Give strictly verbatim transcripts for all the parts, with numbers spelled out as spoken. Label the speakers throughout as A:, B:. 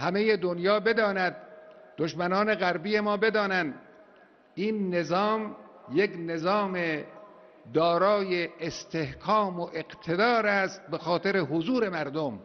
A: همه دنیا بداند، دشمنان غربی ما بدانند این نظام یک نظام دارای استحکام و اقتدار است به خاطر حضور مردم.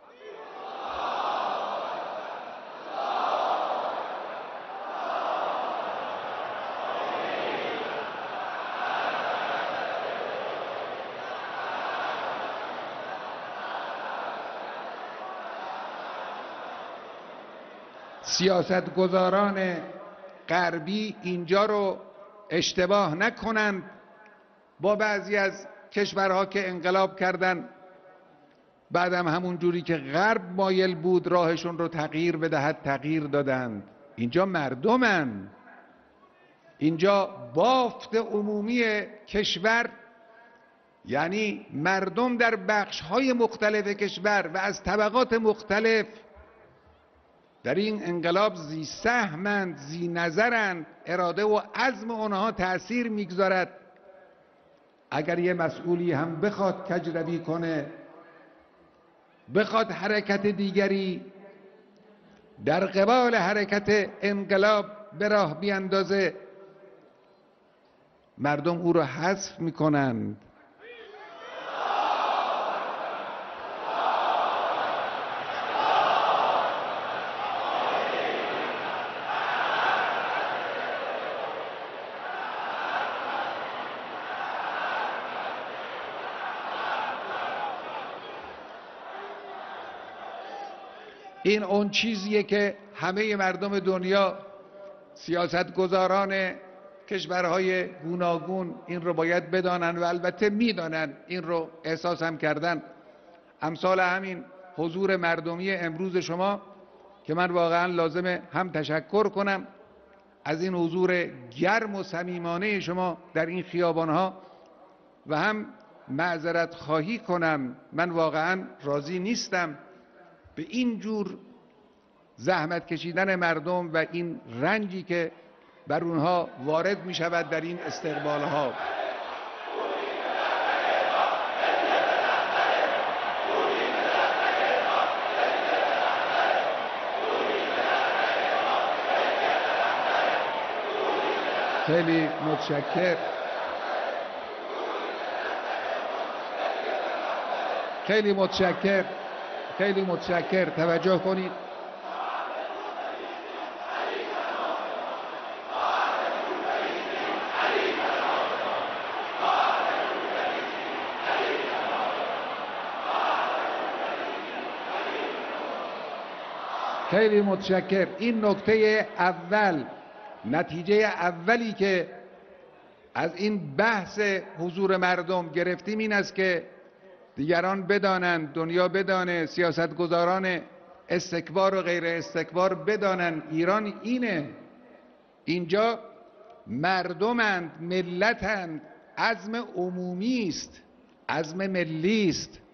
A: سیاستگزاران غربی اینجا رو اشتباه نکنند، با بعضی از کشورها که انقلاب کردن بعدم همون جوری که غرب مایل بود راهشون رو تغییر بدهد تغییر دادند. اینجا مردمن، اینجا بافت عمومی کشور، یعنی مردم در بخش‌های مختلف کشور و از طبقات مختلف در این انقلاب زی سهمند، زی نظرند، اراده و عزم آنها تأثیر میگذارد. اگر یه مسئولی هم بخواد کجروی کنه، بخواد حرکت دیگری در قبال حرکت انقلاب به راه بیاندازه، مردم او را حذف میکنند. این اون چیزیه که همه مردم دنیا، سیاستگزاران کشورهای گوناگون این رو باید بدانن و البته میدانن، این رو احساس هم کردن. امثال همین حضور مردمی امروز شما که من واقعا لازمه هم تشکر کنم از این حضور گرم و صمیمانه شما در این خیابانها و هم معذرت خواهی کنم. من واقعا راضی نیستم به این جور زحمت کشیدن مردم و این رنجی که بر اونها وارد می شود در این استقبال ها. خیلی متشکر، خیلی متشکر، خیلی متشکر. توجه کنید. خیلی متشکر. این نکته اول، نتیجه اولی که از این بحث حضور مردم گرفتیم این است که دیگران بدانند، دنیا بدانه، سیاستگزاران استکبار و غیر استکبار بدانند ایران اینه، اینجا مردمند، ملتند، عزم عمومی است، عزم ملی است.